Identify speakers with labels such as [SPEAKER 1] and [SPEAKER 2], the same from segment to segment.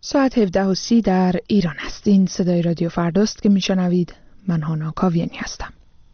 [SPEAKER 1] ساعت 17:30 در ایران است. این صدای رادیو فرداست که میشنوید. من هانا کاویانی هستم.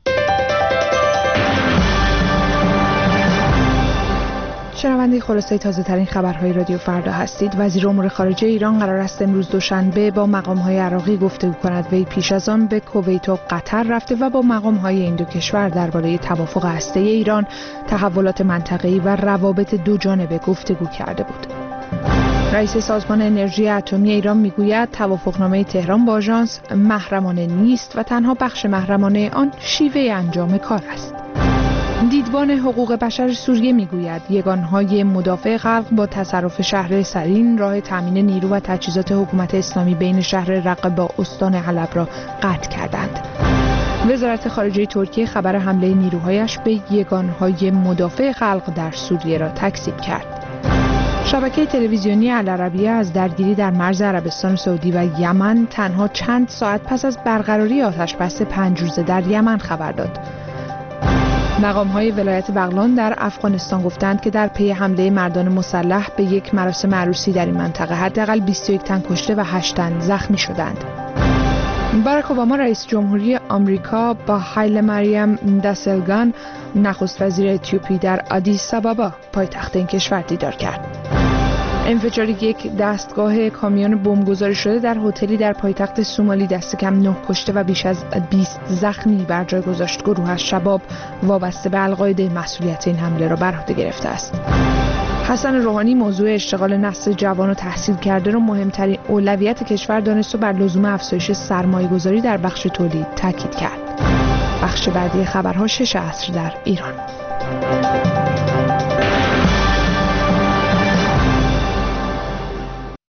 [SPEAKER 1] شنونده خلاصه تازه ترین خبرهای رادیو فردا هستید. وزیر امور خارجه ایران قرار است امروز دوشنبه با مقام‌های عراقی گفتگو کند. وی پیش از آن به کویت و قطر رفته و با مقام‌های این دو کشور درباره توافق هسته‌ای ایران، تحولات منطقه‌ای و روابط دو جانبه گفتگو کرده بود. رئیس سازمان انرژی اتمی ایران میگوید توافقنامه تهران با آژانس محرمانه نیست و تنها بخش محرمانه آن شیوه انجام کار است. دیدبان حقوق بشر سوریه میگوید یگانهای مدافع خلق با تصرف شهر سرین راه تامین نیرو و تجهیزات حکومت اسلامی بین شهر رقه با استان حلب را قطع کردند. وزارت خارجه ترکیه خبر حمله نیروهایش به یگانهای مدافع خلق در سوریه را تکذیب کرد. شبکه تلویزیونی العربیه از درگیری در مرز عربستان سعودی و یمن تنها چند ساعت پس از برقراری آتش‌بس 5 روزه در یمن خبر داد. مقام‌های ولایت بغلان در افغانستان گفتند که در پی حمله مردان مسلح به یک مراسم عروسی در این منطقه حداقل 21 تن کشته و 8 تن زخمی شدند. باراک اوباما رئیس جمهوری آمریکا با هایل مریم دسلگان نخست وزیر اتیوپی در آدیس آبابا پایتخت این کشور دیدار کرد. انفجار یک دستگاه کامیون بمبگذاری شده در هتلی در پایتخت سومالی دست کم 9 کشته و بیش از 20 زخمی بر جای گذاشت. گروه از شباب وابسته به القاعده مسئولیت این حمله را بر عهده گرفته است. حسن روحانی موضوع اشتغال نسل جوان و تحصیل کرده را مهمترین اولویت کشور دانست و بر لزوم افزایش سرمایه‌گذاری در بخش تولید تاکید کرد. بخش بعدی خبرها 6 عصر در ایران.